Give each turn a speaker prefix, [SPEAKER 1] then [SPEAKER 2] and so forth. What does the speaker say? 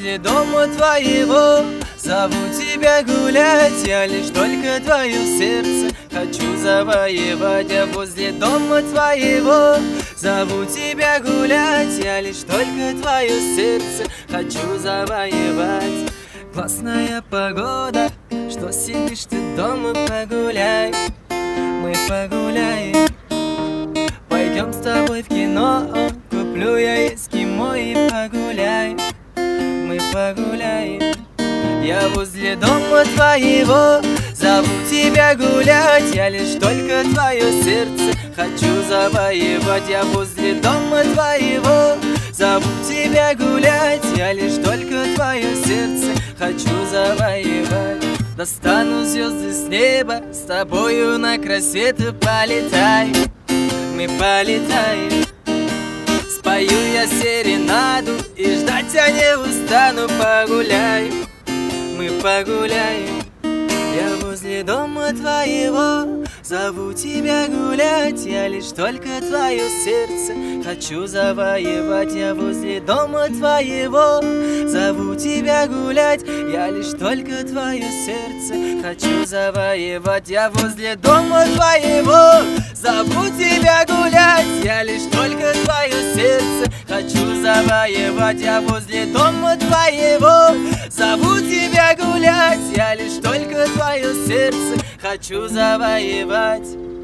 [SPEAKER 1] возле дома твоего, зову тебя гулять, я лишь только твое сердце хочу завоевать. Я возле дома твоего, зову тебя гулять, я лишь только твое сердце хочу завоевать. Классная погода, что сидишь ты дома, погуляй, мы погуляем. Пойдем с тобой в кино, куплю я эскимо и погуляем, мы погуляем. Я возле дома твоего, зову тебя гулять, я лишь только твое сердце хочу завоевать. Я возле дома твоего, зову тебя гулять, я лишь только твое сердце хочу завоевать. Достану звезды с неба, с тобою на край света полетай, мы полетаем. Спою я серенаду и ждать я не устану, погуляй, мы погуляем. Я возле дома твоего, зову тебя гулять, я лишь только твое сердце хочу завоевать. Я возле дома твоего, зову тебя гулять, я лишь только твое сердце хочу завоевать. Я возле дома твоего, зову тебя гулять, я лишь только твое сердце хочу завоевать. Я возле дома твоего, зову тебя гулять, я лишь только твое сердце хочу завоевать.